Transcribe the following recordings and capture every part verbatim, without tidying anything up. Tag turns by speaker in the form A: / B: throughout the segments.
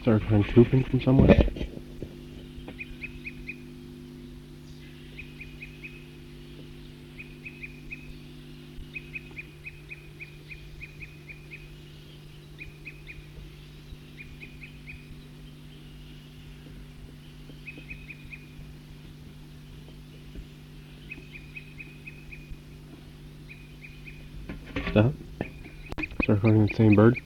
A: Started hearing trooping from somewhere. Stop. Start recording the same bird.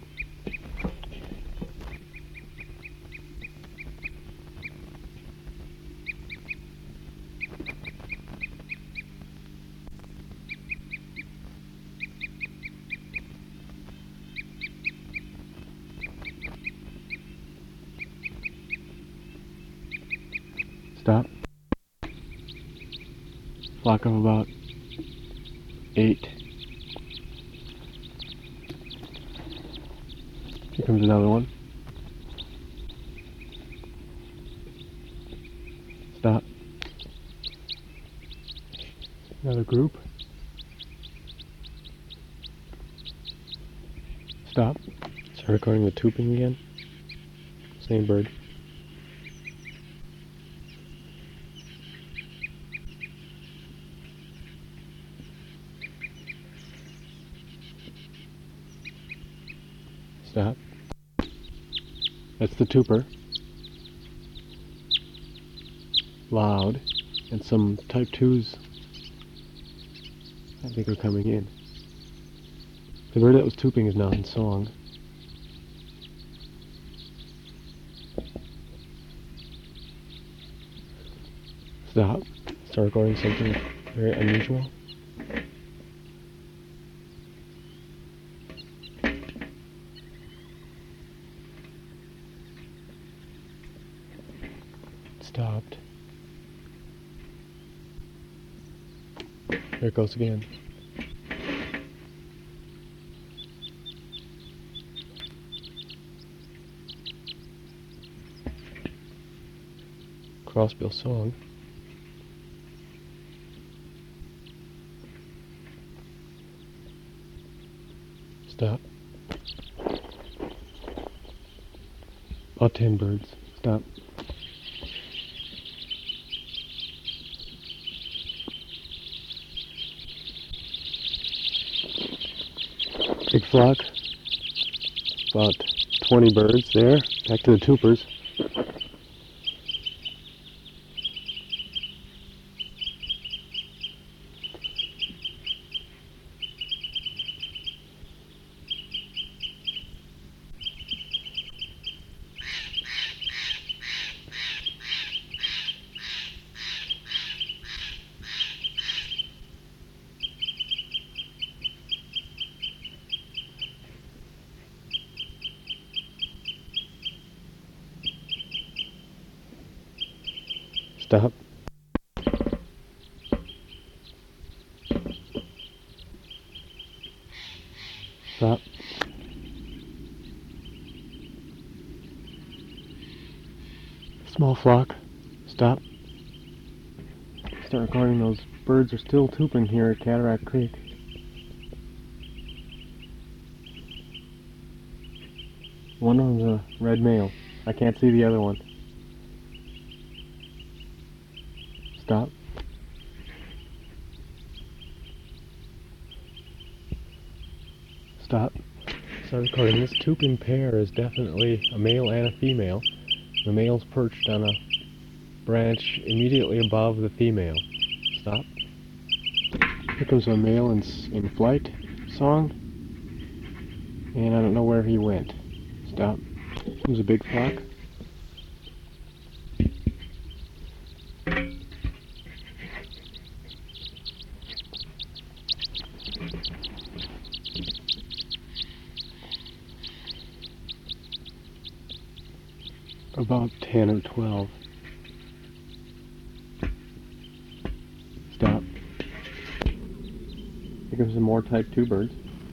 A: Stop. Flock of about eight. Here comes another one. Stop. Another group. Stop. Start recording the trooping again. Same bird. Stop. That's the tooper. Loud. And some type twos I think are coming in. The bird that was tooping is now in song. Stop. Start recording something very unusual. Stopped. There it goes again. Crossbill song. Stop. About ten birds. Stop. Big flock. About twenty birds there. Back to the toopers. Stop. Stop. Small flock. Stop. Start recording. Those birds are still tooping here at Cataract Creek. One of them's a red male. I can't see the other one. Stop. Stop. Start recording. This tooping pair is definitely a male and a female. The male's perched on a branch immediately above the female. Stop. Here comes a male in, in flight song. And I don't know where he went. Stop. Here's a big flock. About ten or twelve. Stop. Here comes some more type two birds.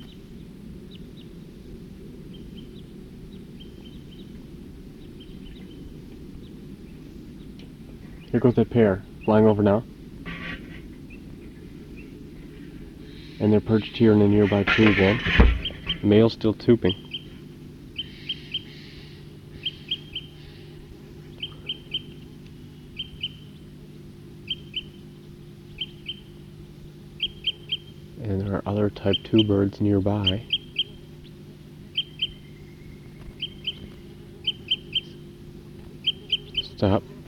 A: Here goes that pair, flying over now. And they're perched here in a nearby tree again. The male's still tooping. And there are other type two birds nearby. Stop.